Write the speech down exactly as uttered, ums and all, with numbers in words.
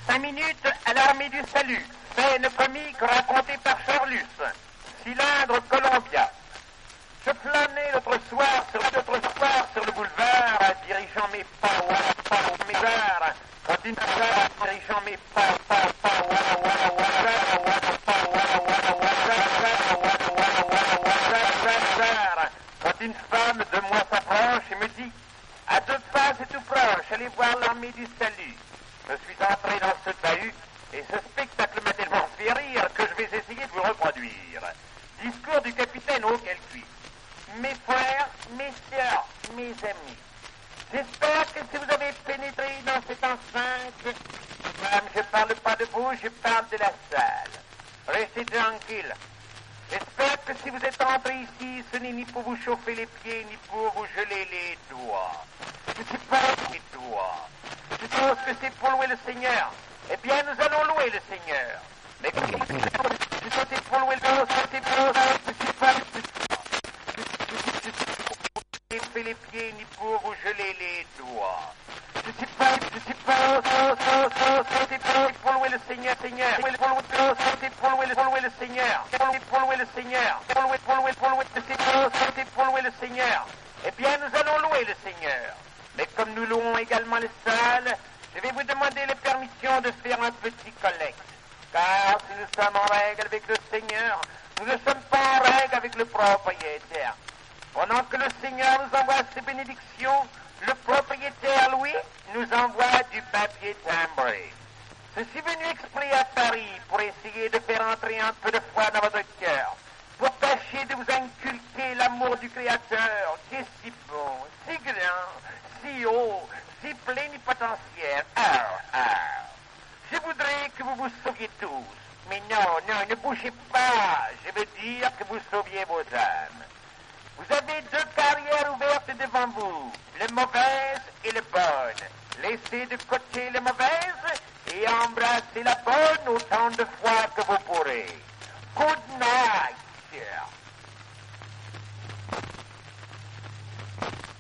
Cinq minutes à l'armée du salut. Scène comique racontée par Charlus. Cylindre Columbia. Je flânais l'autre soir sur l'autre soir sur le boulevard, dirigeant mes pas, voilà, pas, mes arts. Quand une femme dirigeant mes pas, pas, pas, voilà, voilà, voilà, voilà, pas, voilà, voilà, voilà, voilà, voilà, voilà, quand une femme de moi s'approche et me dit, à deux pas c'est tout proche, allez voir l'armée du salut. Je suis entré dans ce bahut et ce spectacle m'a tellement fait rire que je vais essayer de vous reproduire. Discours du capitaine auquel cuit. Mes frères, mes sœurs, mes amis, j'espère que si vous avez pénétré dans cette enceinte, même je parle pas de vous, je parle de la salle. Restez tranquille. J'espère que si vous êtes entré ici, ce n'est ni pour vous chauffer les pieds, ni pour vous geler les doigts. Je sais pas les doigts. Je pense que c'est pour louer le Seigneur. Eh bien, nous allons louer le Seigneur. Mais quand je suis pour louer le Seigneur, c'est pour je sais pas fait les pieds ni pour vous geler les doigts. Je sais pas, je sais pas, c'est pour louer le Seigneur, Seigneur, c'est pour louer le, pour louer le Seigneur, pour louer, pour louer le Seigneur, pour louer, pour louer, pour louer, c'est pour louer le Seigneur. Eh bien, nous allons louer le Seigneur. Mais comme nous louons également les salles, je vais vous demander la permission de faire un petit collecte. Car si nous sommes en règle avec le Seigneur, nous ne sommes pas en règle avec le propriétaire. Pendant que le Seigneur nous envoie ses bénédictions, le propriétaire, lui, nous envoie du papier timbré. Je suis venu exprès à Paris pour essayer de faire entrer un peu de foi dans votre cœur, pour tâcher de vous inculquer l'amour du Créateur, qui est si bon, si grand, si haut, si plénipotentiaire. Ah, ah. Je voudrais que vous vous sauviez tous. Mais non, non, ne bougez pas. Je veux dire que vous sauviez vos âmes. Vous avez deux carrières ouvertes devant vous, les mauvaises et les bonnes. Laissez de côté les mauvaises et embrassez la bonne autant de fois que vous pouvez.